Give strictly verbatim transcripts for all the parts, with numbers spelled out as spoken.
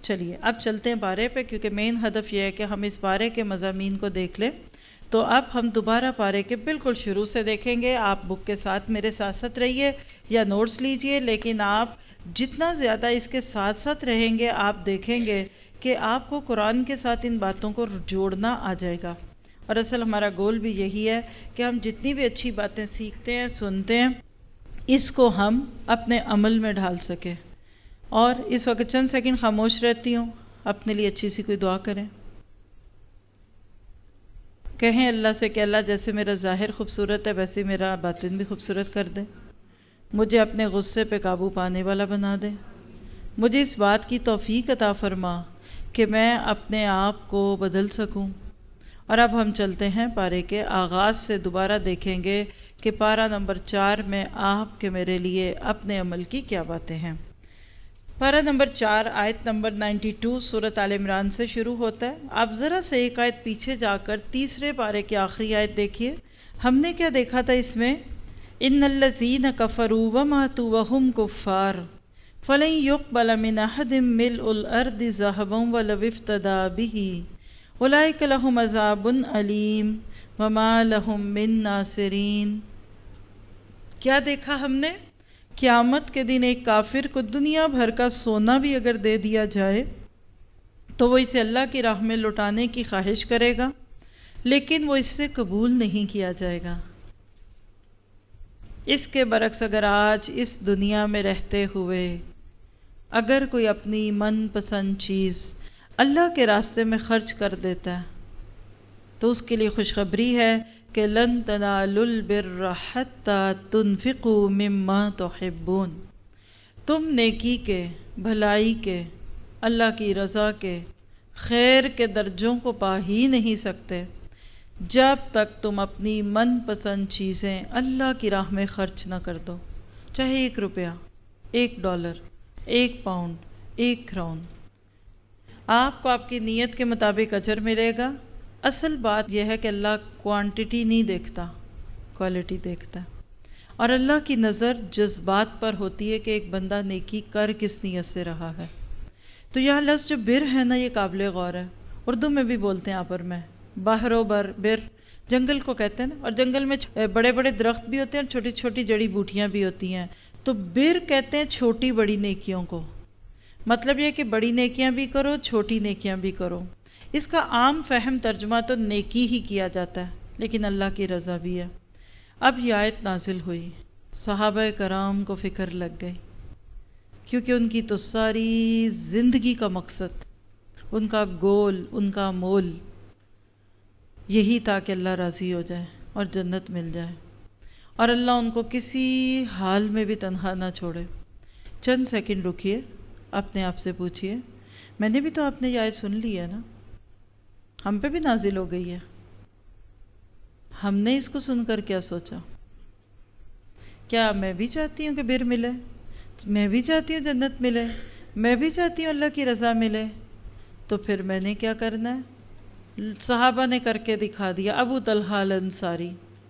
چلیے اب چلتے ہیں پارے پہ، کیونکہ مین ہدف یہ ہے کہ ہم اس پارے کے مضامین کو دیکھ لیں۔ تو اب ہم دوبارہ پارے کے بالکل شروع سے دیکھیں گے۔ آپ بک کے ساتھ میرے ساتھ ساتھ رہیے یا نوٹس لیجئے، لیکن آپ جتنا زیادہ اس کے ساتھ ساتھ رہیں گے آپ دیکھیں گے کہ آپ کو قرآن کے ساتھ ان باتوں کو جوڑنا آ جائے گا۔ اور اصل ہمارا گول بھی یہی ہے کہ ہم جتنی بھی اچھی باتیں سیکھتے ہیں، سنتے ہیں، اس کو ہم اپنے عمل میں ڈھال سکیں۔ اور اس وقت چند سیکنڈ خاموش رہتی ہوں، اپنے لیے اچھی سی کوئی دعا کریں، کہیں اللہ سے کہ اللہ جیسے میرا ظاہر خوبصورت ہے ویسے میرا باطن بھی خوبصورت کر دے، مجھے اپنے غصے پہ قابو پانے والا بنا دے، مجھے اس بات کی توفیق عطا فرما کہ میں اپنے آپ کو بدل سکوں۔ اور اب ہم چلتے ہیں پارے کے آغاز سے، دوبارہ دیکھیں گے کہ پارہ نمبر چار میں آپ کے میرے لیے اپنے عمل کی کیا باتیں ہیں۔ پارہ نمبر چار آیت نمبر نائنٹی ٹو سورۃ آل عمران سے شروع ہوتا ہے۔ آپ ذرا سے ایک آیت پیچھے جا کر تیسرے پارے کی آخری آیت دیکھیے۔ ہم نے کیا دیکھا تھا اس میں؟ ان الذین کفروا وماتوا وهم کفار فلن يقبل من احد ملء الارض ذهبا ولو افتدى به اولئک لهم عذاب علیم وما لهم من ناصرین۔ کیا دیکھا ہم نے؟ قیامت کے دن ایک کافر کو دنیا بھر کا سونا بھی اگر دے دیا جائے تو وہ اسے اللہ کی راہ میں لٹانے کی خواہش کرے گا، لیکن وہ اس سے قبول نہیں کیا جائے گا۔ اس کے برعکس اگر آج اس دنیا میں رہتے ہوئے اگر کوئی اپنی من پسند چیز اللہ کے راستے میں خرچ کر دیتا ہے تو اس کے لیے خوشخبری ہے کہ لن تنالوا البر حتی تنفقوا مما تحبون۔ تم نیکی کے، بھلائی کے، اللہ کی رضا کے، خیر کے درجوں کو پا ہی نہیں سکتے جب تک تم اپنی من پسند چیزیں اللہ کی راہ میں خرچ نہ کر دو، چاہے ایک روپیہ، ایک ڈالر، ایک پاؤنڈ، ایک کراؤن۔ آپ کو آپ کی نیت کے مطابق اجر ملے گا۔ اصل بات یہ ہے کہ اللہ کوانٹٹی نہیں دیکھتا، کوالٹی دیکھتا ہے۔ اور اللہ کی نظر جذبات پر ہوتی ہے کہ ایک بندہ نیکی کر کس نیت سے رہا ہے۔ تو یہ لفظ جو بر ہے نا، یہ قابل غور ہے۔ اردو میں بھی بولتے ہیں آپر میں، باہر و بر، بر جنگل کو کہتے ہیں نا، اور جنگل میں بڑے بڑے درخت بھی ہوتے ہیں اور چھوٹی چھوٹی جڑی بوٹیاں بھی ہوتی ہیں، تو بر کہتے ہیں چھوٹی بڑی نیکیوں کو۔ مطلب یہ کہ بڑی نیکیاں بھی کرو، چھوٹی نیکیاں بھی کرو۔ اس کا عام فہم ترجمہ تو نیکی ہی کیا جاتا ہے، لیکن اللہ کی رضا بھی ہے۔ اب یہ آیت نازل ہوئی، صحابہ کرام کو فکر لگ گئی، کیونکہ ان کی تو ساری زندگی کا مقصد، ان کا گول، ان کا مول یہی تھا کہ اللہ راضی ہو جائے اور جنت مل جائے، اور اللہ ان کو کسی حال میں بھی تنہا نہ چھوڑے۔ چند سیکنڈ رکیے، اپنے آپ سے پوچھئے، میں نے بھی تو آپ نے یہ آیت سن لی ہے نا، ہم پہ بھی نازل ہو گئی ہے، ہم نے اس کو سن کر کیا سوچا؟ کیا میں بھی چاہتی ہوں کہ بر ملے؟ میں بھی چاہتی ہوں جنت ملے؟ میں بھی چاہتی ہوں اللہ کی رضا ملے؟ تو پھر میں نے کیا کرنا ہے؟ صحابہ نے کر کے دکھا دیا۔ ابو طلحہ الانصاری،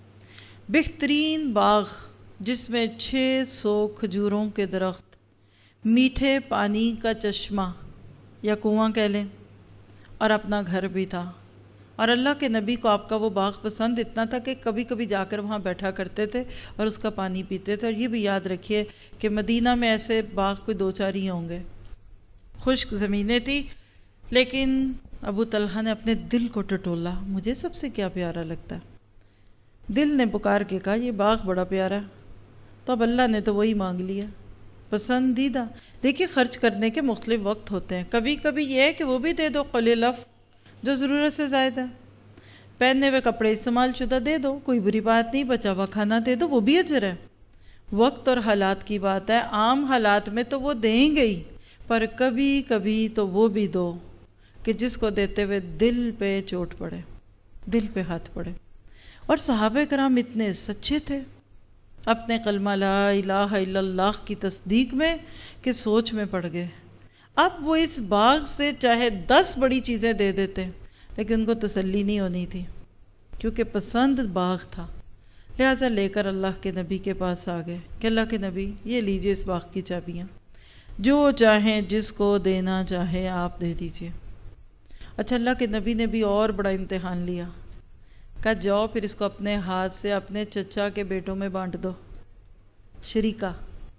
بہترین باغ جس میں چھ سو کھجوروں کے درخت، میٹھے پانی کا چشمہ یا کنواں کہہ لیں، اور اپنا گھر بھی تھا۔ اور اللہ کے نبی کو آپ کا وہ باغ پسند اتنا تھا کہ کبھی کبھی جا کر وہاں بیٹھا کرتے تھے اور اس کا پانی پیتے تھے۔ اور یہ بھی یاد رکھیے کہ مدینہ میں ایسے باغ کوئی دو چار ہی ہوں گے، خشک زمینیں تھی، لیکن ابو طلحہ نے اپنے دل کو ٹٹولا، مجھے سب سے کیا پیارا لگتا ہے؟ دل نے پکار کے کہا یہ باغ بڑا پیارا، تو اب اللہ نے تو وہی مانگ لیا، پسندیدہ۔ دیکھیے خرچ کرنے کے مختلف وقت ہوتے ہیں، کبھی کبھی یہ ہے کہ وہ بھی دے دو قلیلف جو ضرورت سے زائد ہے، پہنے ہوئے کپڑے استعمال شدہ دے دو، کوئی بری بات نہیں، بچا ہوا کھانا دے دو، وہ بھی اجر ہے۔ وقت اور حالات کی بات ہے، عام حالات میں تو وہ دیں گے ہی، پر کبھی کبھی تو وہ بھی دو کہ جس کو دیتے ہوئے دل پہ چوٹ پڑے، دل پہ ہاتھ پڑے۔ اور صحابہ کرام اتنے سچے تھے اپنے کلمہ لا الہ الا اللہ کی تصدیق میں کہ سوچ میں پڑ گئے۔ اب وہ اس باغ سے چاہے دس بڑی چیزیں دے دیتے لیکن ان کو تسلی نہیں ہونی تھی، کیونکہ پسند باغ تھا، لہٰذا لے کر اللہ کے نبی کے پاس آ گئے کہ اللہ کے نبی یہ لیجئے اس باغ کی چابیاں۔ جو چاہیں جس کو دینا چاہے آپ دے دیجئے۔ اچھا اللہ کے نبی نے بھی اور بڑا امتحان لیا، کہا جاؤ پھر اس کو اپنے ہاتھ سے اپنے چچا کے بیٹوں میں بانٹ دو، شریکہ۔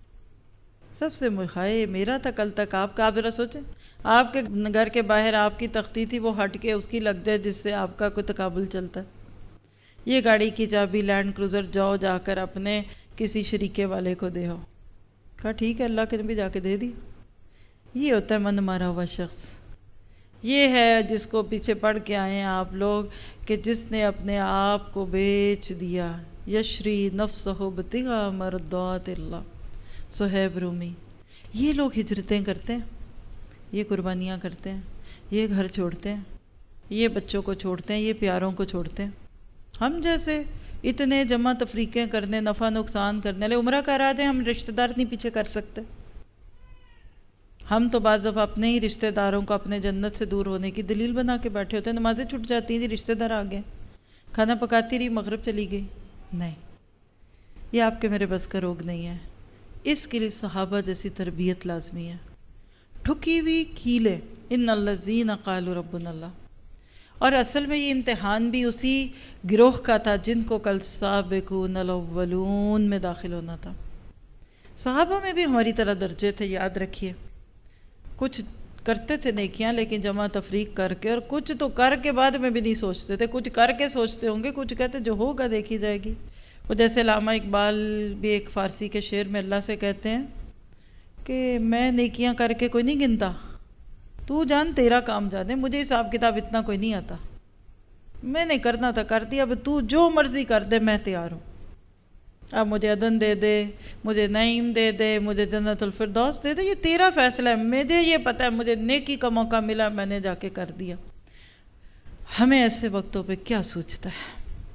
سب سے مخائے میرا تھا کل تک، آپ کا آپ ذرا سوچیں، آپ کے گھر کے باہر آپ کی تختی تھی، وہ ہٹ کے اس کی لگ جائے جس سے آپ کا کوئی تقابل چلتا ہے۔ یہ گاڑی کی چابی لینڈ کروزر جاؤ جا کر اپنے کسی شریکے والے کو دے ہو۔ کہا ٹھیک ہے، اللہ کے نبی جا کے دے دی۔ یہ ہوتا ہے من مارا ہوا شخص، یہ ہے جس کو پیچھے پڑھ کے آئے ہیں آپ لوگ کہ جس نے اپنے آپ کو بیچ دیا، یشری نفسہ ابتغاء مرضات اللہ، صہیب رومی۔ یہ لوگ ہجرتیں کرتے ہیں، یہ قربانیاں کرتے ہیں، یہ گھر چھوڑتے ہیں، یہ بچوں کو چھوڑتے ہیں، یہ پیاروں کو چھوڑتے ہیں۔ ہم جیسے اتنے جمع تفریقیں کرنے، نفع نقصان کرنے لے، عمرہ کرا دیں، ہم رشتہ دار نہیں پیچھے کر سکتے۔ ہم تو بعض دفعہ اپنے ہی رشتہ داروں کو اپنے جنت سے دور ہونے کی دلیل بنا کے بیٹھے ہوتے ہیں۔ نمازیں چھٹ جاتی ہیں، جی رشتہ دار آ گئے، کھانا پکاتی رہی، مغرب چلی گئی۔ نہیں، یہ آپ کے میرے بس کا روگ نہیں ہے۔ اس کے لیے صحابہ جیسی تربیت لازمی ہے۔ ٹھکی ہوئی کھیلے، ان الذین قالوا ربنا اللہ۔ اور اصل میں یہ امتحان بھی اسی گروہ کا تھا جن کو کل سابقون الاولون میں داخل ہونا تھا۔ صحابہ میں بھی ہماری طرح درجے تھے، یاد رکھیے۔ کچھ کرتے تھے نیکیاں لیکن جمع تفریق کر کے، اور کچھ تو کر کے بعد میں بھی نہیں سوچتے تھے، کچھ کر کے سوچتے ہوں گے، کچھ کہتے جو ہوگا دیکھی جائے گی۔ وہ جیسے علامہ اقبال بھی ایک فارسی کے شعر میں اللہ سے کہتے ہیں کہ میں نیکیاں کر کے کوئی نہیں گنتا، تو جان تیرا کام جانے، مجھے حساب کتاب اتنا کوئی نہیں آتا، میں نے کرنا تھا کر دیا، اب تو جو مرضی کر دے میں تیار ہوں۔ اب مجھے عدن دے دے، مجھے نعیم دے دے، مجھے جنت الفردوس دے دے، یہ تیرا فیصلہ ہے، مجھے یہ پتہ ہے مجھے نیکی کا موقع ملا، میں نے جا کے کر دیا۔ ہمیں ایسے وقتوں پہ کیا سوچتا ہے؟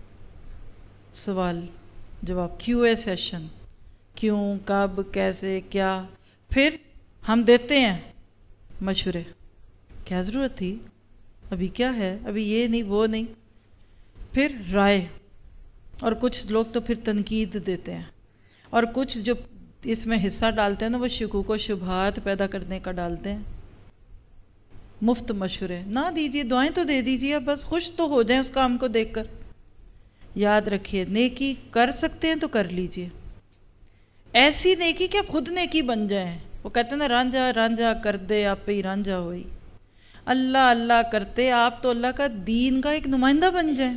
سوال جواب، کیو اے سیشن، کیوں، کب، کیسے، کیا۔ پھر ہم دیتے ہیں مشورے، کیا ضرورت تھی، ابھی کیا ہے، ابھی یہ نہیں وہ نہیں۔ پھر رائے، اور کچھ لوگ تو پھر تنقید دیتے ہیں، اور کچھ جو اس میں حصہ ڈالتے ہیں نا وہ شکوک و شبہات پیدا کرنے کا ڈالتے ہیں۔ مفت مشورے نہ دیجیے، دعائیں تو دے دیجیے، بس خوش تو ہو جائیں اس کام کو دیکھ کر۔ یاد رکھیے نیکی کر سکتے ہیں تو کر لیجیے، ایسی نیکی کہ آپ خود نیکی بن جائیں۔ وہ کہتے ہیں نا رانجھا رانجھا کر دے آپ پہ ہی رانجھا ہوئی، اللہ اللہ کرتے آپ تو اللہ کا دین کا ایک نمائندہ بن جائیں۔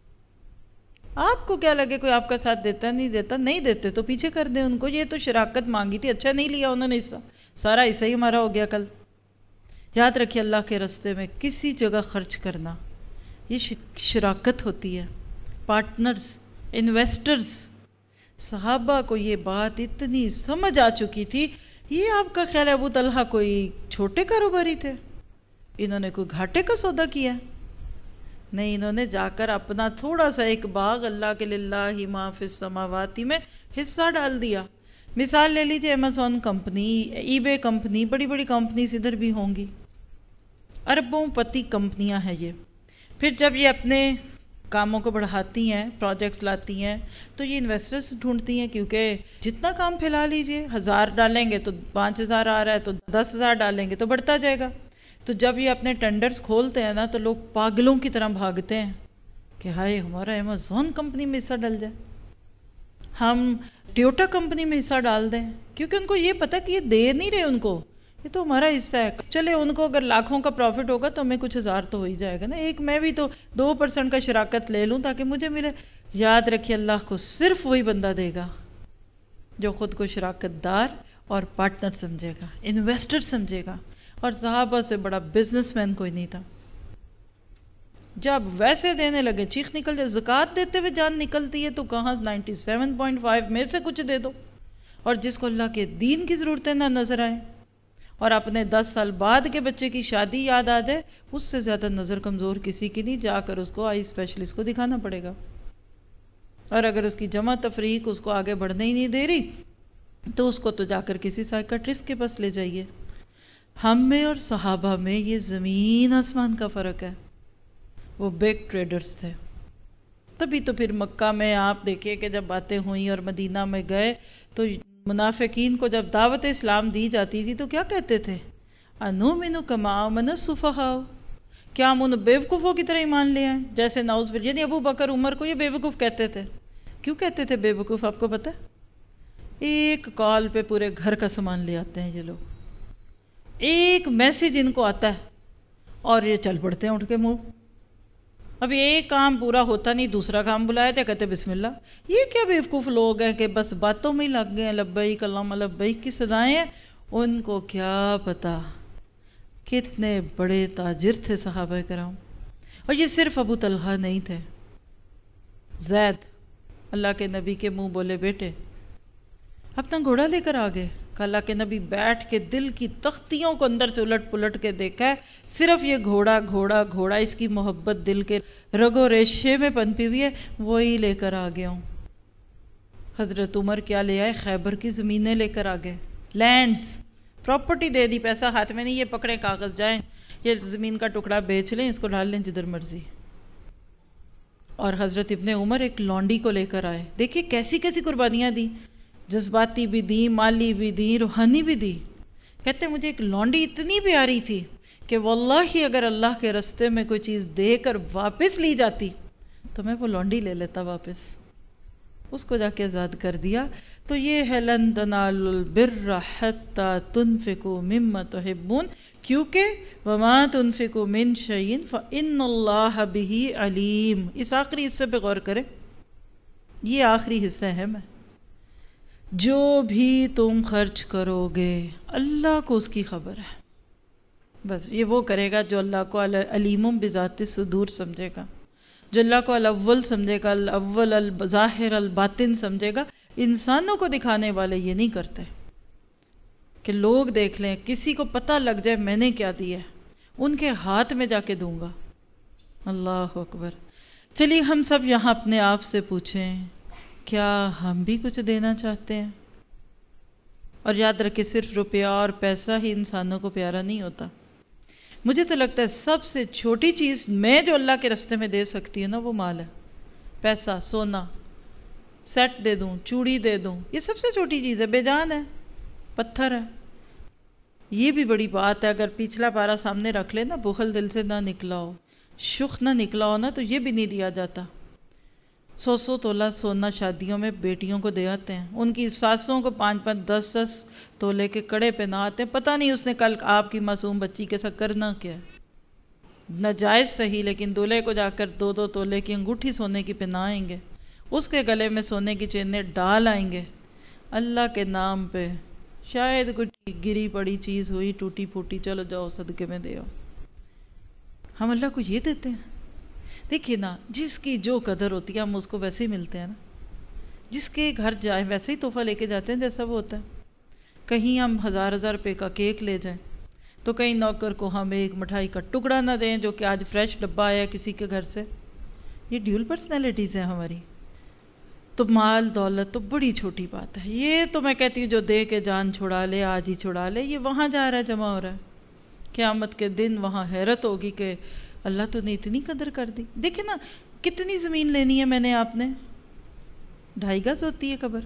آپ کو کیا لگے کوئی آپ کا ساتھ دیتا نہیں دیتا، نہیں دیتے تو پیچھے کر دیں ان کو، یہ تو شراکت مانگی تھی، اچھا نہیں لیا انہوں نے حصہ، سارا حصہ ہی ہمارا ہو گیا کل۔ یاد رکھیے اللہ کے راستے میں کسی جگہ خرچ کرنا یہ شراکت ہوتی ہے، پارٹنرز، انویسٹرز۔ صحابہ کو یہ بات اتنی سمجھ آ چکی تھی۔ یہ آپ کا خیال ہے ابو طلحہ کوئی چھوٹے کاروباری تھے، انہوں نے کوئی گھاٹے کا سودا کیا؟ نہیں، انہوں نے جا کر اپنا تھوڑا سا ایک باغ اللہ کے للہ ما فی السماوات میں حصہ ڈال دیا۔ مثال لے لیجیے ایمیزون کمپنی، ای بے کمپنی، بڑی بڑی کمپنیز ادھر بھی ہوں گی، اربوں پتی کمپنیاں ہیں یہ۔ پھر جب یہ اپنے کاموں کو بڑھاتی ہیں، پروجیکٹس لاتی ہیں، تو یہ انویسٹرز ڈھونڈتی ہیں، کیونکہ جتنا کام پھیلا لیجئے، ہزار ڈالیں گے تو پانچ ہزار آ رہا ہے تو دس ہزار ڈالیں گے تو بڑھتا جائے گا۔ تو جب یہ اپنے ٹینڈرز کھولتے ہیں نا تو لوگ پاگلوں کی طرح بھاگتے ہیں کہ ہائے ہمارا ایمیزون کمپنی میں حصہ ڈل جائے، ہم ٹیوٹا کمپنی میں حصہ ڈال دیں، کیونکہ ان کو یہ پتہ کہ یہ دے نہیں رہے ان کو، یہ تو ہمارا حصہ ہے۔ چلے ان کو اگر لاکھوں کا پروفٹ ہوگا تو ہمیں کچھ ہزار تو ہو ہی جائے گا نا، ایک میں بھی تو دو پرسنٹ کا شراکت لے لوں تاکہ مجھے ملے۔ یاد رکھیے اللہ کو صرف وہی بندہ دے گا جو خود کو شراکت دار اور پارٹنر سمجھے گا، انویسٹر سمجھے گا۔ اور صحابہ سے بڑا بزنس مین کوئی نہیں تھا۔ جب ویسے دینے لگے چیخ نکل جائے، زکوٰۃ دیتے ہوئے جان نکلتی ہے تو کہاں نائنٹی سیون پوائنٹ فائیو میں سے کچھ دے دو، اور جس کو اللہ کے دین کی ضرورتیں نہ نظر آئیں اور اپنے دس سال بعد کے بچے کی شادی یاد آ جائے، اس سے زیادہ نظر کمزور کسی کی نہیں، جا کر اس کو آئی اسپیشلسٹ کو دکھانا پڑے گا۔ اور اگر اس کی جمع تفریق اس کو آگے بڑھنے ہی نہیں دے رہی تو اس کو تو جا کر کسی سائیکٹرسٹ کے پاس لے جائیے۔ ہم میں اور صحابہ میں یہ زمین آسمان کا فرق ہے۔ وہ بگ ٹریڈرز تھے، تبھی تو پھر مکہ میں آپ دیکھیں کہ جب باتیں ہوئیں اور مدینہ میں گئے تو منافقین کو جب دعوت اسلام دی جاتی تھی تو کیا کہتے تھے؟ انؤمن کما آمن السفہاء، کیا ہم ان بیوقوفوں کی طرح ایمان لے آئیں جیسے نعوذ باللہ، یعنی ابو بکر عمر کو یہ بیوقوف کہتے تھے۔ کیوں کہتے تھے بیوقوف آپ کو پتہ ہے؟ ایک کال پہ پورے گھر کا سامان لے آتے ہیں یہ لوگ، ایک میسج ان کو آتا ہے اور یہ چل پڑتے ہیں اٹھ کے منہ، ابھی ایک کام پورا ہوتا نہیں دوسرا کام بلایا تھا کہتے بسم اللہ۔ یہ کیا بیوقوف لوگ ہیں کہ بس باتوں میں ہی لگ گئے ہیں، لبیک اللہم لبیک کی صدائیں ہیں، ان کو کیا پتا کتنے بڑے تاجر تھے صحابہ کرام۔ اور یہ صرف ابو طلحہ نہیں تھے، زید اللہ کے نبی کے منہ بولے بیٹے اپنا گھوڑا لے کر آگے، کہ اللہ کے نبی بیٹھ کے دل کی تختیوں کو اندر سے الٹ پلٹ کے دیکھا ہے، صرف یہ گھوڑا گھوڑا گھوڑا، اس کی محبت دل کے رگو ریشے میں پنپی ہوئی ہے، وہی لے کر آگے ہوں۔ حضرت عمر کیا لے آئے؟ خیبر کی زمینیں لے کر آگے، لینڈز، پراپرٹی دے دی، پیسہ ہاتھ میں نہیں، یہ پکڑے کاغذ، جائیں یہ زمین کا ٹکڑا بیچ لیں، اس کو ڈال لیں جدھر مرضی۔ اور حضرت ابن عمر ایک لونڈی کو لے کر آئے، دیکھیے کیسی کیسی قربانیاں دی، جذباتی بھی دی، مالی بھی دی، روحانی بھی دی۔ کہتے مجھے ایک لونڈی اتنی پیاری تھی کہ واللہ اگر اللہ کے رستے میں کوئی چیز دے کر واپس لی جاتی تو میں وہ لونڈی لے لیتا واپس، اس کو جا کے آزاد کر دیا۔ تو یہ ہے لن تنالوا البر حتی تنفقوا مما تحبون، کیونکہ وما تنفقوا من شیء فإن اللہ بہ علیم۔ اس آخری حصے پہ غور کریں، یہ آخری حصہ اہم ہے۔ جو بھی تم خرچ کرو گے اللہ کو اس کی خبر ہے، بس یہ وہ کرے گا جو اللہ کو علیم بذات الصدور سمجھے گا، جو اللہ کو الاول سمجھے گا، الاول الظاہر الباطن سمجھے گا۔ انسانوں کو دکھانے والے یہ نہیں کرتے کہ لوگ دیکھ لیں، کسی کو پتہ لگ جائے میں نے کیا دیا ہے، ان کے ہاتھ میں جا کے دوں گا۔ اللہ اکبر۔ چلیے ہم سب یہاں اپنے آپ سے پوچھیں، کیا ہم بھی کچھ دینا چاہتے ہیں؟ اور یاد رکھیں صرف روپیہ اور پیسہ ہی انسانوں کو پیارا نہیں ہوتا۔ مجھے تو لگتا ہے سب سے چھوٹی چیز میں جو اللہ کے رستے میں دے سکتی ہوں نا وہ مال ہے، پیسہ، سونا، سیٹ دے دوں، چوڑی دے دوں، یہ سب سے چھوٹی چیز ہے، بے جان ہے، پتھر ہے۔ یہ بھی بڑی بات ہے، اگر پچھلا پارا سامنے رکھ لے نا، بخل دل سے نہ نکلا ہو، شخ نہ نکلا ہو نا، تو یہ بھی نہیں دیا جاتا۔ سو سو تولہ سونا شادیوں میں بیٹیوں کو دے آتے ہیں، ان کی ساسوں کو پانچ پانچ دس دس تولے کے کڑے پہنا آتے ہیں، پتہ نہیں اس نے کل آپ کی معصوم بچی کے ساتھ کرنا کیا ہے۔ ناجائز صحیح، لیکن دولہے کو جا کر دو دو تولے کی انگوٹھی سونے کی پہنائیں گے، اس کے گلے میں سونے کی چینیں ڈال آئیں گے اللہ کے نام پہ۔ شاید کوئی گری پڑی چیز ہوئی ٹوٹی پھوٹی، چلو جاؤ صدقے میں دے آؤ۔ ہم اللہ کو یہ دیتے ہیں؟ دیکھیے نا، جس کی جو قدر ہوتی ہے ہم اس کو ویسے ہی ملتے ہیں نا، جس کے گھر جائیں ویسے ہی تحفہ لے کے جاتے ہیں جیسا وہ ہوتا ہے۔ کہیں ہم ہزار ہزار روپے کا کیک لے جائیں تو کہیں نوکر کو ہم ایک مٹھائی کا ٹکڑا نہ دیں جو کہ آج فریش ڈبہ آیا کسی کے گھر سے۔ یہ ڈیول پرسنالٹیز ہیں ہماری۔ تو مال دولت تو بڑی چھوٹی بات ہے، یہ تو میں کہتی ہوں جو دے کے جان چھڑا لے آج ہی چھڑا لے، یہ وہاں جا رہا ہے، جمع ہو رہا ہے۔ قیامت کے دن وہاں حیرت ہوگی کہ اللہ تو نے اتنی قدر کر دی۔ دیکھیں نا کتنی زمین لینی ہے میں نے، آپ نے ڈھائی گز ہوتی ہے قبر،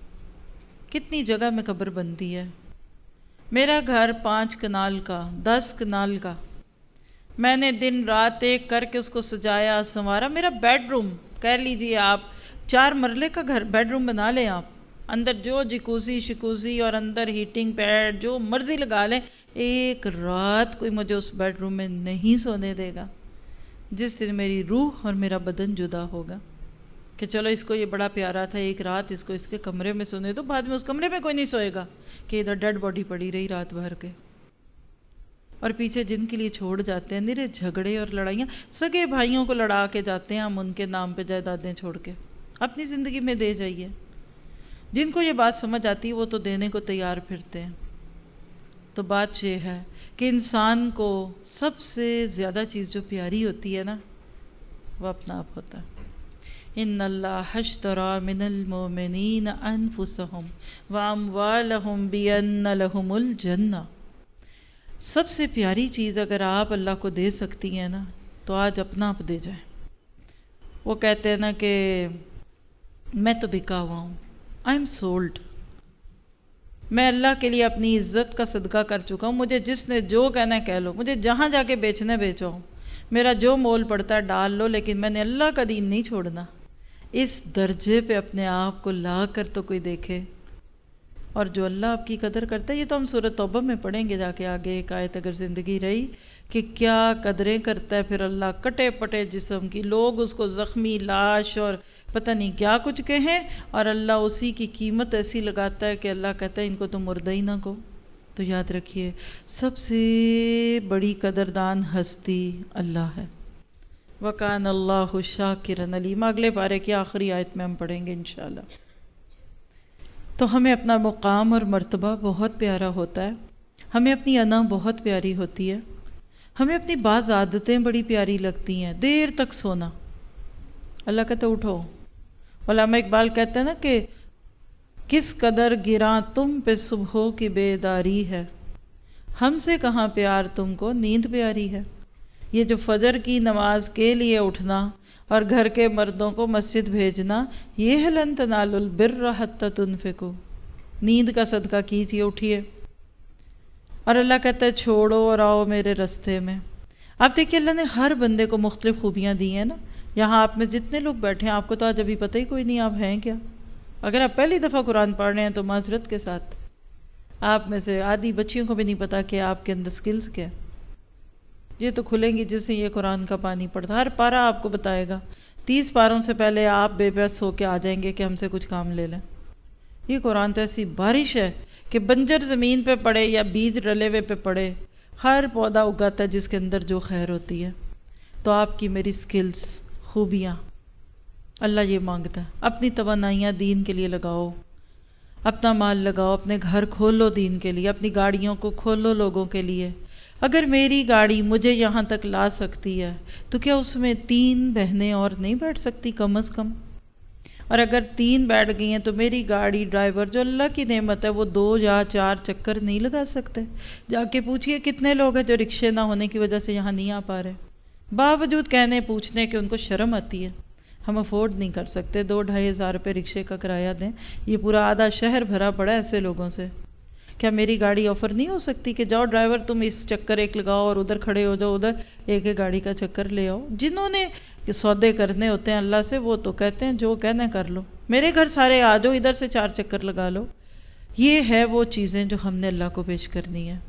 کتنی جگہ میں قبر بنتی ہے۔ میرا گھر پانچ کنال کا، دس کنال کا، میں نے دن رات ایک کر کے اس کو سجایا سنوارا۔ میرا بیڈ روم کہہ لیجئے آپ، چار مرلے کا گھر بیڈ روم بنا لیں آپ، اندر جو جکوزی شکوزی اور اندر ہیٹنگ پیڈ جو مرضی لگا لیں، ایک رات کوئی مجھے اس بیڈ روم میں نہیں سونے دے گا جس دن میری روح اور میرا بدن جدا ہوگا کہ چلو اس کو یہ بڑا پیارا تھا، ایک رات اس کو اس کے کمرے میں سونے دو، بعد میں اس کمرے میں کوئی نہیں سوئے گا کہ ادھر ڈیڈ باڈی پڑی رہی رات بھر کے۔ اور پیچھے جن کے لیے چھوڑ جاتے ہیں نرے جھگڑے اور لڑائیاں، سگے بھائیوں کو لڑا کے جاتے ہیں ہم ان کے نام پہ جائیدادیں چھوڑ کے، اپنی زندگی میں دے جائیے۔ جن کو یہ بات سمجھ آتی ہے وہ تو دینے کو تیار پھرتے ہیں۔ تو بات یہ ہے کہ انسان کو سب سے زیادہ چیز جو پیاری ہوتی ہے نا وہ اپنا آپ ہوتا ہے۔ ان اللہ اشتری من المؤمنین انفسہم واموالہم بان لہم الجنہ۔ سب سے پیاری چیز اگر آپ اللہ کو دے سکتی ہیں نا تو آج اپنا آپ دے جائیں۔ وہ کہتے ہیں نا کہ میں تو بکا ہوا ہوں، آئی ایم سولڈ، میں اللہ کے لیے اپنی عزت کا صدقہ کر چکا ہوں، مجھے جس نے جو کہنا ہے کہہ لو، مجھے جہاں جا کے بیچنا بیچو، میرا جو مول پڑتا ہے ڈال لو، لیکن میں نے اللہ کا دین نہیں چھوڑنا۔ اس درجے پہ اپنے آپ کو لا کر تو کوئی دیکھے، اور جو اللہ آپ کی قدر کرتا ہے، یہ تو ہم سورۃ توبہ میں پڑھیں گے جا کے آگے ایک آیت اگر زندگی رہی، کہ کیا قدریں کرتا ہے پھر اللہ کٹے پٹے جسم کی، لوگ اس کو زخمی لاش اور پتہ نہیں کیا کچھ کہیں، اور اللہ اسی کی قیمت ایسی لگاتا ہے کہ اللہ کہتا ہے ان کو تو مردہ ہی نہ کو۔ تو یاد رکھیے سب سے بڑی قدردان ہستی اللہ ہے۔ وَكَانَ اللَّهُ شَاكِرًا عَلِيمًا، اگلے پارے کی آخری آیت میں ہم پڑھیں گے انشاءاللہ۔ تو ہمیں اپنا مقام اور مرتبہ بہت پیارا ہوتا ہے، ہمیں اپنی انا بہت پیاری ہوتی ہے، ہمیں اپنی بعض عادتیں بڑی پیاری لگتی ہیں، دیر تک سونا، اللہ کہتا ہے اٹھو۔ علامہ اقبال کہتے ہیں نا کہ کس قدر گراں تم پہ صبحوں کی بیداری ہے، ہم سے کہاں پیار تم کو نیند پیاری ہے۔ یہ جو فجر کی نماز کے لیے اٹھنا اور گھر کے مردوں کو مسجد بھیجنا، یہ ہے لن تنالوا البر حتی تنفقوا، نیند کا صدقہ کیجیے، اٹھیے۔ اور اللہ کہتا ہے چھوڑو اور آؤ میرے رستے میں۔ آپ دیکھیے اللہ نے ہر بندے کو مختلف خوبیاں دی ہیں نا، یہاں آپ میں جتنے لوگ بیٹھے ہیں آپ کو تو آج ابھی پتہ ہی کوئی نہیں آپ ہیں کیا۔ اگر آپ پہلی دفعہ قرآن پڑھ رہے ہیں تو معذرت کے ساتھ آپ میں سے آدھی بچیوں کو بھی نہیں پتا کہ آپ کے اندر سکلز کیا ہے۔ یہ تو کھلیں گی جس سے یہ قرآن کا پانی پڑتا، ہر پارہ آپ کو بتائے گا، تیس پاروں سے پہلے آپ بے بس ہو کے آ جائیں گے کہ ہم سے کچھ کام لے لیں۔ یہ قرآن تو ایسی بارش ہے کہ بنجر زمین پہ پڑے یا بیج ڈلے ہوئے پہ پڑے، ہر پودا اگاتا ہے جس کے اندر جو خیر ہوتی ہے۔ تو آپ کی میری سکلز، خوبیاں اللہ یہ مانگتا ہے، اپنی توانائیاں دین کے لیے لگاؤ، اپنا مال لگاؤ، اپنے گھر کھولو دین کے لیے، اپنی گاڑیوں کو کھولو لوگوں کے لیے۔ اگر میری گاڑی مجھے یہاں تک لا سکتی ہے تو کیا اس میں تین بہنیں اور نہیں بیٹھ سکتی کم از کم؟ اور اگر تین بیٹھ گئی ہیں تو میری گاڑی ڈرائیور جو اللہ کی نعمت ہے وہ دو یا چار چکر نہیں لگا سکتے؟ جا کے پوچھئے کتنے لوگ ہیں جو رکشے نہ ہونے کی وجہ سے یہاں نہیں آ پا رہے، باوجود کہنے پوچھنے کہ ان کو شرم آتی ہے، ہم افورڈ نہیں کر سکتے دو ڈھائی ہزار روپے رکشے کا کرایہ دیں، یہ پورا آدھا شہر بھرا پڑا ہے ایسے لوگوں سے۔ کیا میری گاڑی آفر نہیں ہو سکتی کہ جاؤ ڈرائیور تم اس چکر ایک لگاؤ اور ادھر کھڑے ہو جاؤ، ادھر ایک ایک گاڑی کا چکر لے آؤ؟ جنہوں نے سودے کرنے ہوتے ہیں اللہ سے وہ تو کہتے ہیں جو کہنا کر لو، میرے گھر سارے آ جاؤ، ادھر سے چار چکر لگا لو۔ یہ ہے وہ چیزیں جو ہم نے اللہ کو پیش کرنی ہے۔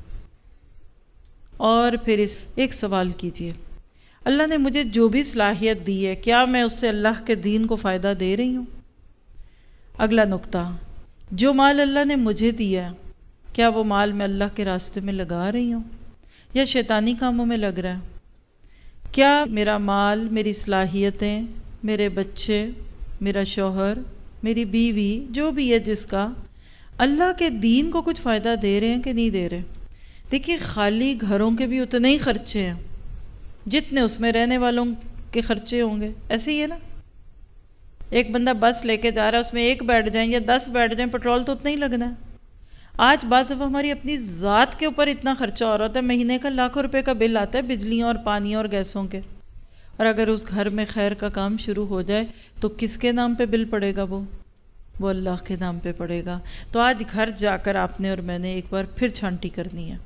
اور پھر اس ایک سوال کیجئے، اللہ نے مجھے جو بھی صلاحیت دی ہے کیا میں اس سے اللہ کے دین کو فائدہ دے رہی ہوں؟ اگلا نقطہ، جو مال اللہ نے مجھے دیا ہے کیا وہ مال میں اللہ کے راستے میں لگا رہی ہوں یا شیطانی کاموں میں لگ رہا ہے؟ کیا میرا مال، میری صلاحیتیں، میرے بچے، میرا شوہر، میری بیوی، جو بھی ہے جس کا، اللہ کے دین کو کچھ فائدہ دے رہے ہیں کہ نہیں دے رہے؟ دیکھیے خالی گھروں کے بھی اتنے ہی خرچے ہیں جتنے اس میں رہنے والوں کے خرچے ہوں گے، ایسے ہی ہے نا؟ ایک بندہ بس لے کے جا رہا ہے، اس میں ایک بیٹھ جائیں یا دس بیٹھ جائیں، پیٹرول تو اتنا ہی لگنا ہے۔ آج بعض دفعہ ہماری اپنی ذات کے اوپر اتنا خرچہ ہو رہا ہوتا ہے، مہینے کا لاکھوں روپے کا بل آتا ہے بجلیوں اور پانی اور گیسوں کے، اور اگر اس گھر میں خیر کا کام شروع ہو جائے تو کس کے نام پہ بل پڑے گا؟ وہ وہ اللہ کے نام پہ پڑے گا۔ تو آج گھر جا کر آپ نے اور میں نے ایک بار پھر چھانٹی کرنی ہے،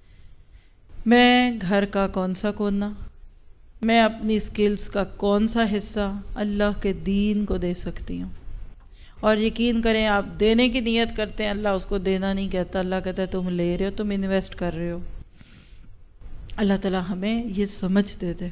میں گھر کا کون سا کونا، میں اپنی سکلز کا کون سا حصہ اللہ کے دین کو دے سکتی ہوں۔ اور یقین کریں آپ دینے کی نیت کرتے ہیں، اللہ اس کو دینا نہیں کہتا، اللہ کہتا ہے تم لے رہے ہو، تم انویسٹ کر رہے ہو۔ اللہ تعالیٰ ہمیں یہ سمجھ دے دے۔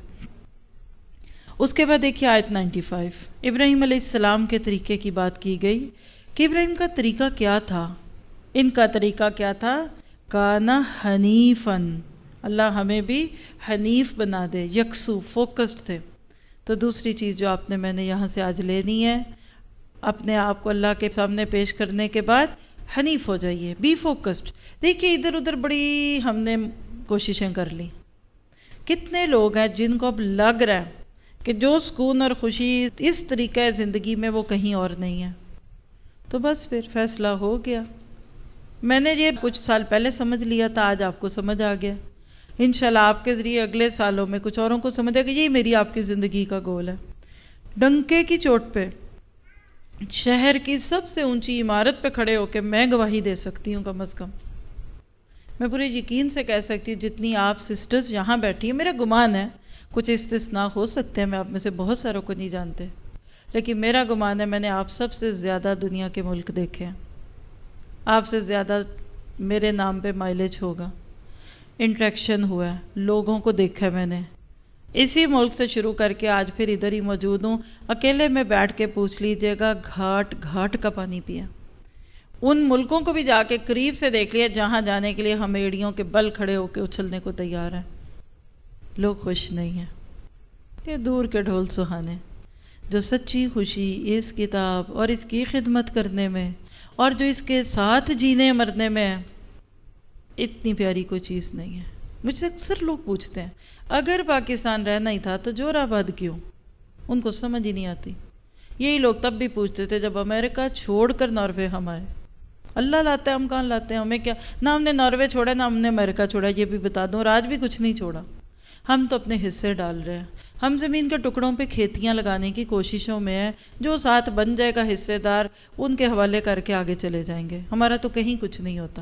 اس کے بعد دیکھیے آیت نائنٹی فائیو، ابراہیم علیہ السلام کے طریقے کی بات کی گئی کہ ابراہیم کا طریقہ کیا تھا، ان کا طریقہ کیا تھا؟ کانا حنیفاً، اللہ ہمیں بھی حنیف بنا دے، یکسو، فوکسڈ تھے۔ تو دوسری چیز جو آپ نے میں نے یہاں سے آج لینی ہے، اپنے آپ کو اللہ کے سامنے پیش کرنے کے بعد حنیف ہو جائیے، بی فوکسڈ۔ دیکھیے ادھر ادھر بڑی ہم نے کوششیں کر لی، کتنے لوگ ہیں جن کو اب لگ رہا ہے کہ جو سکون اور خوشی اس طریقہ زندگی میں وہ کہیں اور نہیں ہے، تو بس پھر فیصلہ ہو گیا۔ میں نے یہ کچھ سال پہلے سمجھ لیا تھا، آج آپ کو سمجھ آ گیا، انشاءاللہ آپ کے ذریعے اگلے سالوں میں کچھ اوروں کو سمجھے کہ یہی میری آپ کی زندگی کا گول ہے۔ ڈنکے کی چوٹ پہ شہر کی سب سے اونچی عمارت پہ کھڑے ہو کے میں گواہی دے سکتی ہوں کم از کم. میں پورے یقین سے کہہ سکتی ہوں جتنی آپ سسٹرز یہاں بیٹھی ہیں، میرا گمان ہے کچھ استثناء ہو سکتے ہیں، میں آپ میں سے بہت ساروں کو نہیں جانتے، لیکن میرا گمان ہے میں نے آپ سب سے زیادہ دنیا کے ملک دیکھے ہیں، آپ سے زیادہ میرے نام پہ مائلیج ہوگا، انٹریکشن ہوا ہے، لوگوں کو دیکھا ہے میں نے. اسی ملک سے شروع کر کے آج پھر ادھر ہی موجود ہوں. اکیلے میں بیٹھ کے پوچھ لیجئے گا گھاٹ گھاٹ کا پانی پیا. ان ملکوں کو بھی جا کے قریب سے دیکھ لیا جہاں جانے کے لیے ہم ایڑیوں کے بل کھڑے ہو کے اچھلنے کو تیار ہیں. لوگ خوش نہیں ہیں. یہ دور کے ڈھول سہانے. جو سچی خوشی اس کتاب اور اس کی خدمت کرنے میں اور جو اس کے ساتھ جینے مرنے میں ہے، اتنی پیاری کوئی چیز نہیں ہے. مجھ سے اکثر لوگ پوچھتے ہیں اگر پاکستان رہنا ہی تھا تو جوراباد کیوں؟ ان کو سمجھ ہی نہیں آتی. یہی لوگ تب بھی پوچھتے تھے جب امریکہ چھوڑ کر ناروے ہم آئے. اللہ لاتا ہے، ہم کہاں لاتے ہیں؟ ہمیں کیا، نہ ہم نے ناروے چھوڑا نہ ہم نے امریکہ چھوڑا، یہ بھی بتا دوں، اور آج بھی کچھ نہیں چھوڑا. ہم تو اپنے حصے ڈال رہے ہیں. ہم زمین کے ٹکڑوں پہ کھیتیاں لگانے کی کوششوں میں ہیں. جو ساتھ بن جائے گا حصے دار ان کے حوالے کر کے آگے چلے جائیں گے. ہمارا تو کہیں کچھ نہیں ہوتا.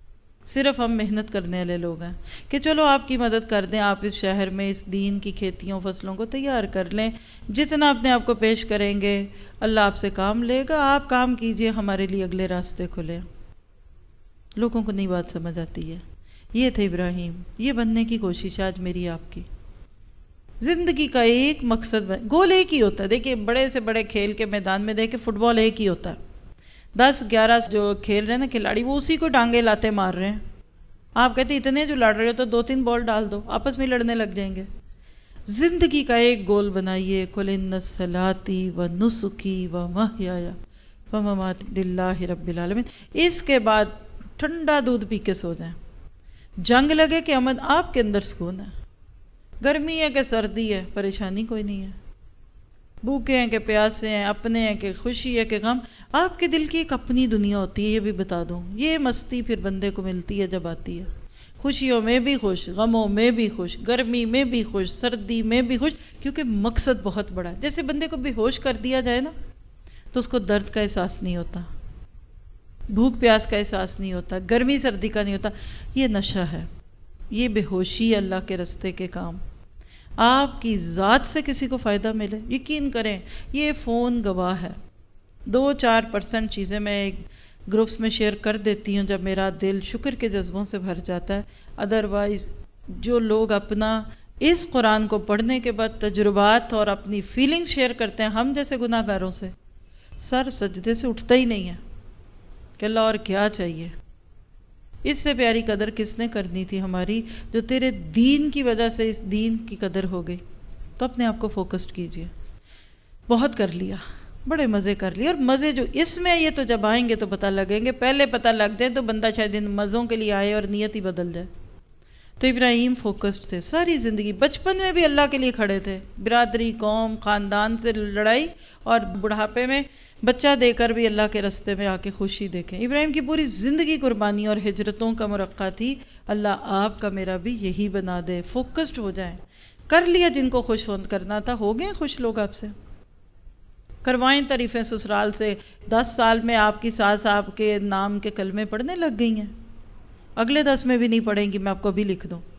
صرف ہم محنت کرنے والے لوگ ہیں کہ چلو آپ کی مدد کر دیں، آپ اس شہر میں اس دین کی کھیتیوں فصلوں کو تیار کر لیں. جتنا اپنے آپ کو پیش کریں گے اللہ آپ سے کام لے گا. آپ کام کیجئے، ہمارے لیے اگلے راستے کھلے. لوگوں کو نہیں بات سمجھ آتی ہے. یہ تھے ابراہیم. یہ بننے کی کوشش ہے آج میری آپ کی. زندگی کا ایک مقصد بن... گول ایک ہی ہوتا ہے. دیکھیے بڑے سے بڑے کھیل کے میدان میں دیکھیں فٹ بال ایک ہی ہوتا ہے. دس گیارہ جو کھیل رہے ہیں نا کھلاڑی، وہ اسی کو ٹانگے لاتے مار رہے ہیں. آپ کہتے ہیں اتنے جو لڑ رہے ہو تو دو تین بال ڈال دو، آپس میں لڑنے لگ جائیں گے. زندگی کا ایک گول بنائیے. قل ان صلاتی و نسکی و محیایا و مماتی للہ رب العالمین. اس کے بعد ٹھنڈا دودھ پی کے سو جائیں. جنگ لگے کہ امن، آپ کے اندر سکون ہے. گرمی ہے کہ سردی ہے، پریشانی کوئی نہیں ہے. بھوکے ہیں کہ پیاسے ہیں، اپنے ہیں کہ خوشی ہے کہ غم، آپ کے دل کی ایک اپنی دنیا ہوتی ہے. یہ بھی بتا دوں، یہ مستی پھر بندے کو ملتی ہے جب آتی ہے. خوشیوں میں بھی خوش، غموں میں بھی خوش، گرمی میں بھی خوش، سردی میں بھی خوش، کیونکہ مقصد بہت بڑا ہے. جیسے بندے کو بے ہوش کر دیا جائے نا تو اس کو درد کا احساس نہیں ہوتا، بھوک پیاس کا احساس نہیں ہوتا، گرمی سردی کا نہیں ہوتا. یہ نشہ ہے، یہ بے ہوشی ہے اللہ کے رستے کے کام. آپ کی ذات سے کسی کو فائدہ ملے، یقین کریں یہ فون گواہ ہے. دو چار پرسنٹ چیزیں میں ایک گروپس میں شیئر کر دیتی ہوں جب میرا دل شکر کے جذبوں سے بھر جاتا ہے. ادروائز جو لوگ اپنا اس قرآن کو پڑھنے کے بعد تجربات اور اپنی فیلنگز شیئر کرتے ہیں ہم جیسے گناہ گاروں سے، سر سجدے سے اٹھتا ہی نہیں ہے کہ اللہ اور کیا چاہیے. اس سے پیاری قدر کس نے کرنی تھی ہماری، جو تیرے دین کی وجہ سے اس دین کی قدر ہو گئی. تو اپنے آپ کو فوکسڈ کیجئے. بہت کر لیا، بڑے مزے کر لیے، اور مزے جو اس میں یہ تو جب آئیں گے تو پتہ لگیں گے. پہلے پتہ لگ جائے تو بندہ شاید ان مزوں کے لیے آئے اور نیت ہی بدل جائے. تو ابراہیم فوکسڈ تھے ساری زندگی. بچپن میں بھی اللہ کے لیے کھڑے تھے. برادری، قوم، خاندان سے لڑائی، اور بڑھاپے میں بچہ دے کر بھی اللہ کے رستے میں آ کے خوشی دیکھیں. ابراہیم کی پوری زندگی قربانی اور ہجرتوں کا مرقع تھی. اللہ آپ کا میرا بھی یہی بنا دے. فوکسڈ ہو جائیں. کر لیا جن کو خوش کرنا تھا، ہو گئے خوش لوگ آپ سے. کروائیں تعریفیں سسرال سے. دس سال میں آپ کی ساس آپ کے نام کے کلمے پڑھنے لگ گئی ہیں. اگلے دس میں بھی نہیں پڑھیں گی، میں آپ کو بھی لکھ دوں.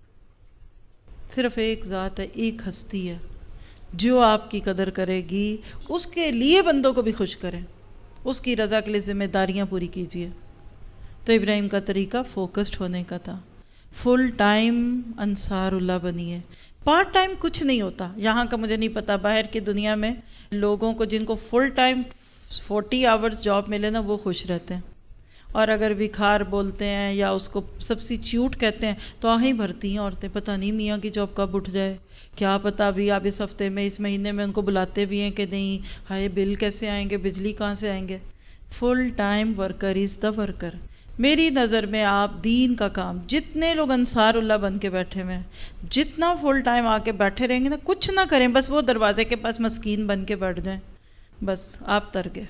صرف ایک ذات ہے، ایک ہستی ہے جو آپ کی قدر کرے گی. اس کے لیے بندوں کو بھی خوش کریں، اس کی رضا کے لیے ذمہ داریاں پوری کیجیے. تو ابراہیم کا طریقہ فوکسڈ ہونے کا تھا. فل ٹائم انصار اللہ بنیے. پارٹ ٹائم کچھ نہیں ہوتا. یہاں کا مجھے نہیں پتا، باہر کی دنیا میں لوگوں کو جن کو full time forty hours job ملے نا وہ خوش رہتے ہیں. اور اگر وکھار بولتے ہیں یا اس کو سبسٹیچیوٹ کہتے ہیں تو آہیں بھرتی ہیں عورتیں. پتہ نہیں میاں کی جاب کب اٹھ جائے، کیا پتہ بھی آپ اس ہفتے میں اس مہینے میں ان کو بلاتے بھی ہیں کہ نہیں، ہائے بل کیسے آئیں گے، بجلی کہاں سے آئیں گے. Full time worker is the worker. میری نظر میں آپ دین کا کام، جتنے لوگ انصار اللہ بن کے بیٹھے ہوئے ہیں، جتنا فل ٹائم آ کے بیٹھے رہیں گے نا، کچھ نہ کریں، بس وہ دروازے کے پاس مسکین بن کے بیٹھ جائیں، بس آپ تر گئے.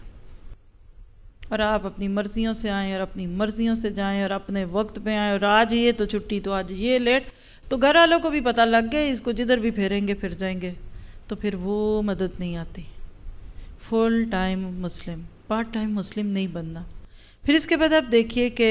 اور آپ اپنی مرضیوں سے آئیں اور اپنی مرضیوں سے جائیں اور اپنے وقت پہ آئیں. اور آج یہ تو چھٹی، تو آج یہ لیٹ، تو گھر والوں کو بھی پتہ لگ گیا اس کو جدھر بھی پھیریں گے پھر جائیں گے. تو پھر وہ مدد نہیں آتی. فل ٹائم مسلم، پارٹ ٹائم مسلم نہیں بننا۔ پھر اس کے بعد آپ دیکھیے کہ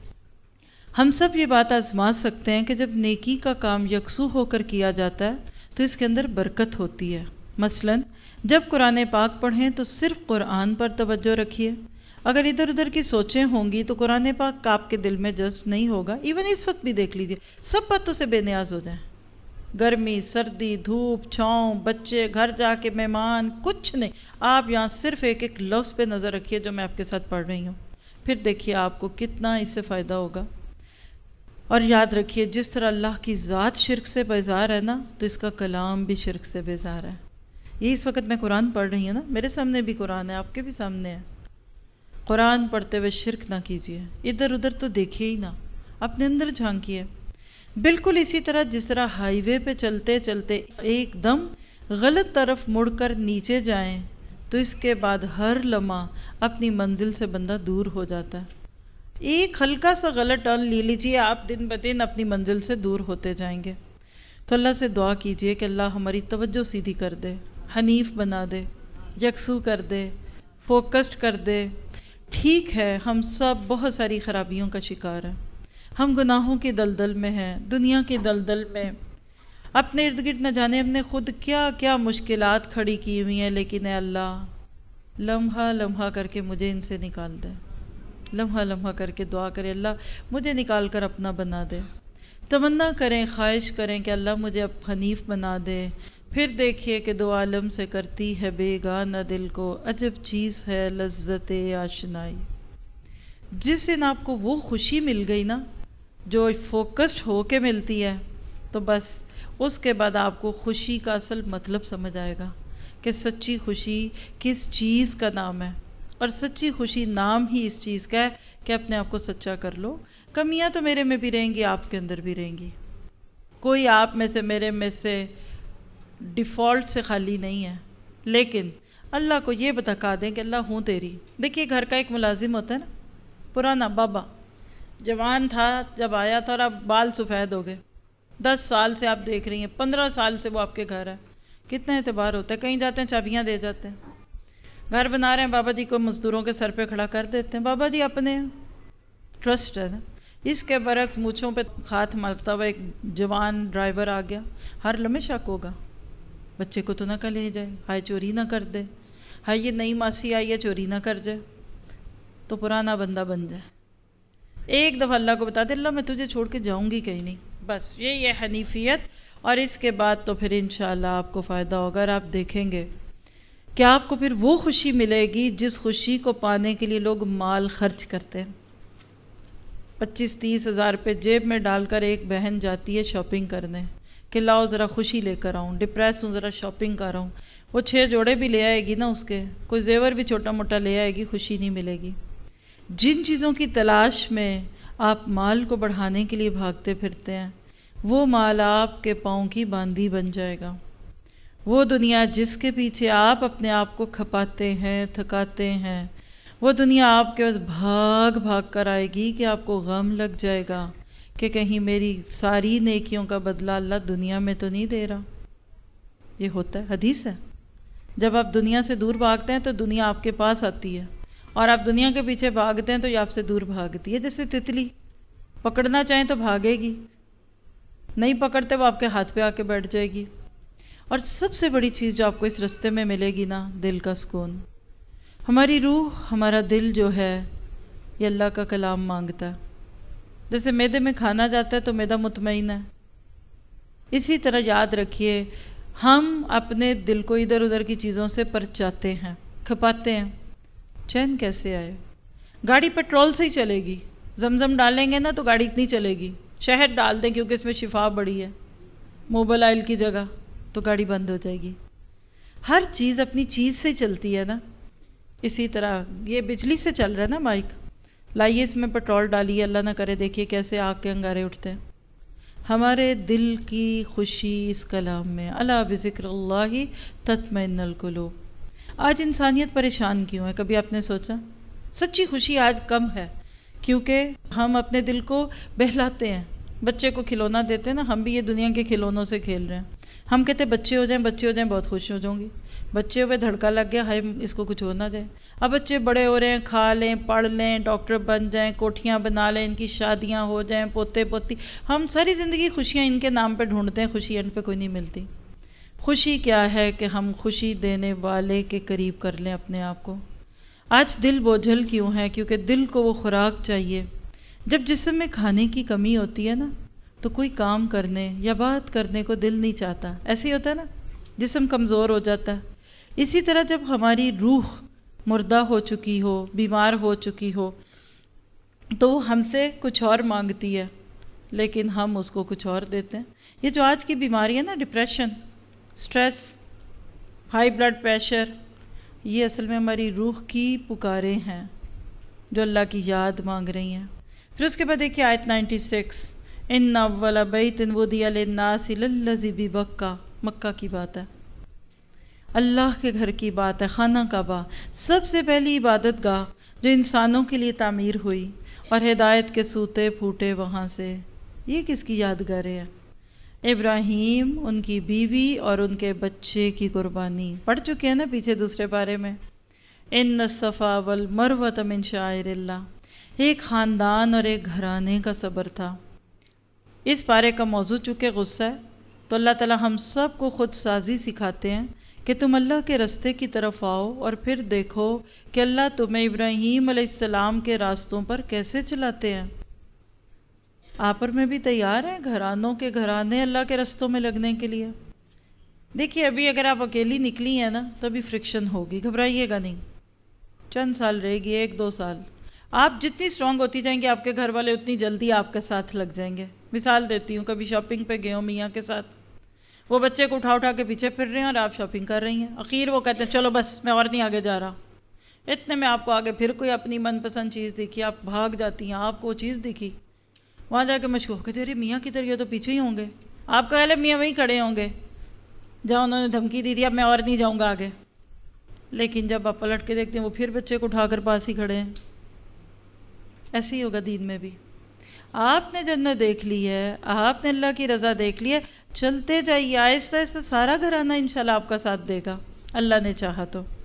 ہم سب یہ بات آزما سکتے ہیں کہ جب نیکی کا کام یکسو ہو کر کیا جاتا ہے تو اس کے اندر برکت ہوتی ہے۔ مثلاً جب قرآن پاک پڑھیں تو صرف قرآن پر توجہ رکھیے، اگر ادھر ادھر کی سوچیں ہوں گی تو قرآن پاک آپ کے دل میں جذب نہیں ہوگا۔ ایون اس وقت بھی دیکھ لیجئے، سب باتوں سے بے نیاز ہو جائیں، گرمی، سردی، دھوپ، چھاؤں، بچے، گھر جا کے مہمان، کچھ نہیں، آپ یہاں صرف ایک ایک لفظ پہ نظر رکھیے جو میں آپ کے ساتھ پڑھ رہی ہوں، پھر دیکھیے آپ کو کتنا اس سے فائدہ ہوگا۔ اور یاد رکھیے جس طرح اللہ کی ذات شرک سے بیزار ہے نا، تو اس کا کلام بھی شرک سے بیزار ہے۔ یہ اس وقت میں قرآن پڑھ رہی ہوں نا، میرے سامنے بھی قرآن ہے، آپ کے بھی سامنے ہے۔ قرآن پڑھتے ہوئے شرک نہ کیجیے، ادھر ادھر تو دیکھیے ہی نہ، اپنے اندر جھانکیے۔ بالکل اسی طرح جس طرح ہائی وے پہ چلتے چلتے ایک دم غلط طرف مڑ کر نیچے جائیں تو اس کے بعد ہر لمحہ اپنی منزل سے بندہ دور ہو جاتا ہے۔ ایک ہلکا سا غلط ٹرن لے لیجیے، آپ دن بدن اپنی منزل سے دور ہوتے جائیں گے۔ تو اللہ سے دعا کیجیے کہ اللہ ہماری توجہ سیدھی کر دے، حنیف بنا دے، یکسو کر دے، فوکسڈ کر دے۔ ٹھیک ہے ہم سب بہت ساری خرابیوں کا شکار ہیں، ہم گناہوں کی دلدل میں ہیں، دنیا کی دلدل میں، اپنے ارد گرد نہ جانے ہم نے خود کیا کیا مشکلات کھڑی کی ہوئی ہیں، لیکن اے اللہ لمحہ لمحہ کر کے مجھے ان سے نکال دے، لمحہ لمحہ کر کے دعا کرے اللہ مجھے نکال کر اپنا بنا دے، تمنا کریں، خواہش کریں کہ اللہ مجھے اب حنیف بنا دے۔ پھر دیکھیے کہ دو عالم سے کرتی ہے بیگانہ دل کو، عجب چیز ہے لذت آشنائی۔ جس دن آپ کو وہ خوشی مل گئی نا جو فوکسڈ ہو کے ملتی ہے، تو بس اس کے بعد آپ کو خوشی کا اصل مطلب سمجھ آئے گا کہ سچی خوشی کس چیز کا نام ہے، اور سچی خوشی نام ہی اس چیز کا ہے کہ اپنے آپ کو سچا کر لو۔ کمیاں تو میرے میں بھی رہیں گی، آپ کے اندر بھی رہیں گی، کوئی آپ میں سے میرے میں سے ڈیفالٹ سے خالی نہیں ہے، لیکن اللہ کو یہ بتا دیں کہ اللہ ہوں تیری۔ دیکھیے گھر کا ایک ملازم ہوتا ہے نا، پرانا بابا، جوان تھا جب آیا تھا اور اب بال سفید ہو گئے، دس سال سے آپ دیکھ رہی ہیں، پندرہ سال سے وہ آپ کے گھر ہے، کتنا اعتبار ہوتا ہے، کہیں جاتے ہیں چابیاں دے جاتے ہیں، گھر بنا رہے ہیں بابا جی کو مزدوروں کے سر پہ کھڑا کر دیتے ہیں، بابا جی اپنے ٹرسٹ ہے نا۔ اس کے برعکس مونچھوں پہ ہاتھ مارتا ہوا ایک جوان ڈرائیور آ گیا، ہر لمحے شک ہوگا، بچے کو تو نہ کل لے جائے، ہائے چوری نہ کر دے، ہائے یہ نئی ماسی آئی ہے چوری نہ کر جائے، تو پرانا بندہ بن جائے۔ ایک دفعہ اللہ کو بتا دے اللہ میں تجھے چھوڑ کے جاؤں گی کہیں نہیں، بس یہ ہے حنیفیت۔ اور اس کے بعد تو پھر انشاءاللہ آپ کو فائدہ ہوگا، اور آپ دیکھیں گے کہ آپ کو پھر وہ خوشی ملے گی جس خوشی کو پانے کے لیے لوگ مال خرچ کرتے ہیں۔ پچیس تیس ہزار روپے جیب میں ڈال کر ایک بہن جاتی ہے شاپنگ کرنے کہ لاؤ ذرا خوشی لے کر آؤں، ڈپریس ہوں ذرا شاپنگ کر آؤں، وہ چھ جوڑے بھی لے آئے گی نا، اس کے کوئی زیور بھی چھوٹا موٹا لے آئے گی، خوشی نہیں ملے گی۔ جن چیزوں کی تلاش میں آپ مال کو بڑھانے کے لیے بھاگتے پھرتے ہیں، وہ مال آپ کے پاؤں کی باندھی بن جائے گا۔ وہ دنیا جس کے پیچھے آپ اپنے آپ کو کھپاتے ہیں، تھکاتے ہیں، وہ دنیا آپ کے پاس بھاگ بھاگ کر آئے گی کہ آپ کو غم لگ جائے گا کہ کہیں میری ساری نیکیوں کا بدلہ اللہ دنیا میں تو نہیں دے رہا۔ یہ ہوتا ہے، حدیث ہے، جب آپ دنیا سے دور بھاگتے ہیں تو دنیا آپ کے پاس آتی ہے، اور آپ دنیا کے پیچھے بھاگتے ہیں تو یہ آپ سے دور بھاگتی ہے۔ جیسے تتلی پکڑنا چاہیں تو بھاگے گی، نہیں پکڑتے وہ آپ کے ہاتھ پہ آ کے بیٹھ جائے گی۔ اور سب سے بڑی چیز جو آپ کو اس رستے میں ملے گی نا، دل کا سکون۔ ہماری روح، ہمارا دل جو ہے یہ اللہ کا کلام مانگتا ہے۔ جیسے معدے میں کھانا جاتا ہے تو معدہ مطمئن ہے، اسی طرح یاد رکھیے ہم اپنے دل کو ادھر ادھر کی چیزوں سے پرچاتے ہیں، کھپاتے ہیں۔ چین کیسے آئے؟ گاڑی پیٹرول سے ہی چلے گی، زمزم ڈالیں گے نا تو گاڑی اتنی چلے گی، شہد ڈال دیں کیونکہ اس میں شفا بڑی ہے، موبل آئل کی جگہ، تو گاڑی بند ہو جائے گی۔ ہر چیز اپنی چیز سے چلتی ہے نا۔ اسی طرح یہ بجلی سے چل رہا ہے نا مائک، لائیے اس میں پیٹرول ڈالیے، اللہ نہ کرے دیکھیے کیسے آگ کے انگارے اٹھتے ہیں۔ ہمارے دل کی خوشی اس کلام میں، الا بذکر اللہ تطمئن القلوب۔ آج انسانیت پریشان کیوں ہے؟ کبھی آپ نے سوچا؟ سچی خوشی آج کم ہے کیونکہ ہم اپنے دل کو بہلاتے ہیں۔ بچے کو کھلونا دیتے ہیں نا، ہم بھی یہ دنیا کے کھلونوں سے کھیل رہے ہیں۔ ہم کہتے ہیں بچے ہو جائیں بچے ہو جائیں بہت خوش ہو جاؤں گی، بچے پہ دھڑکا لگ گیا، ہائے اس کو کچھ ہو نہ جائے۔ اب بچے بڑے ہو رہے ہیں، کھا لیں، پڑھ لیں، ڈاکٹر بن جائیں، کوٹھیاں بنا لیں، ان کی شادیاں ہو جائیں، پوتے پوتی، ہم ساری زندگی خوشیاں ان کے نام پہ ڈھونڈتے ہیں، خوشی ان پہ کوئی نہیں ملتی۔ خوشی کیا ہے کہ ہم خوشی دینے والے کے قریب کر لیں اپنے آپ کو۔ آج دل بوجھل کیوں ہے؟ کیونکہ دل کو وہ خوراک چاہیے۔ جب جسم میں کھانے کی کمی ہوتی ہے نا تو کوئی کام کرنے یا بات کرنے کو دل نہیں چاہتا، ایسے ہی ہوتا ہے نا، جسم کمزور ہو جاتا ہے۔ اسی طرح جب ہماری روح مردہ ہو چکی ہو، بیمار ہو چکی ہو، تو وہ ہم سے کچھ اور مانگتی ہے لیکن ہم اس کو کچھ اور دیتے ہیں۔ یہ جو آج کی بیماری ہے نا، depression, stress, high blood pressure, یہ اصل میں ہماری روح کی پکاریں ہیں جو اللہ کی یاد مانگ رہی ہیں۔ پھر اس کے بعد دیکھیے آیت نائنٹی سکس، ان اول بیت وضع للناس للذی ببکہ، مکہ کی بات ہے، اللہ کے گھر کی بات ہے، خانہ کعبہ، سب سے پہلی عبادت گاہ جو انسانوں کے لیے تعمیر ہوئی اور ہدایت کے سوتے پھوٹے وہاں سے۔ یہ کس کی یادگاریں ہیں؟ ابراہیم، ان کی بیوی اور ان کے بچے کی قربانی، پڑھ چکے ہیں نا پیچھے دوسرے پارے میں، ان الصفا والمروۃ من شعائر اللہ، ایک خاندان اور ایک گھرانے کا صبر تھا۔ اس پارے کا موضوع چونکہ غصہ ہے تو اللہ تعالیٰ ہم سب کو خود سازی سکھاتے ہیں کہ تم اللہ کے راستے کی طرف آؤ اور پھر دیکھو کہ اللہ تمہیں ابراہیم علیہ السلام کے راستوں پر کیسے چلاتے ہیں۔ آپ اور میں بھی تیار ہیں گھرانوں کے گھرانے اللہ کے رستوں میں لگنے کے لیے؟ دیکھیے ابھی اگر آپ اکیلی نکلی ہیں نا تو ابھی فرکشن ہوگی، گھبرائیے گا نہیں، چند سال رہے گی، ایک دو سال، آپ جتنی اسٹرانگ ہوتی جائیں گے آپ کے گھر والے اتنی جلدی آپ کے ساتھ لگ جائیں گے۔ مثال دیتی ہوں، کبھی شاپنگ پہ گئے ہوں میاں کے ساتھ، وہ بچے کو اٹھا اٹھا کے پیچھے پھر رہے ہیں اور آپ شاپنگ کر رہی ہیں، اخیر وہ کہتے ہیں چلو بس میں اور نہیں آگے جا رہا، اتنے میں آپ کو آگے پھر کوئی اپنی من پسند چیز دکھی، آپ بھاگ جاتی ہیں، آپ کو وہ چیز دکھی، وہاں جا کے مشکور کہتے ارے میاں کدھر گئے، تو پیچھے ہی ہوں گے، آپ کا خیال ہے میاں وہیں کھڑے ہوں گے جہاں انہوں نے دھمکی دی تھی اب میں اور نہیں جاؤں گا آگے، لیکن جب آپ پلٹ کے دیکھتے ہیں وہ پھر بچے کو اٹھا کر پاس ہی کھڑے ہیں۔ ایسے ہی ہوگا دین میں بھی، آپ نے جنت دیکھ لی ہے، آپ نے اللہ کی رضا دیکھ لی ہے، چلتے جائیے آہستہ آہستہ، سارا گھرانہ انشاءاللہ آپ کا ساتھ دے گا اللہ نے چاہا تو۔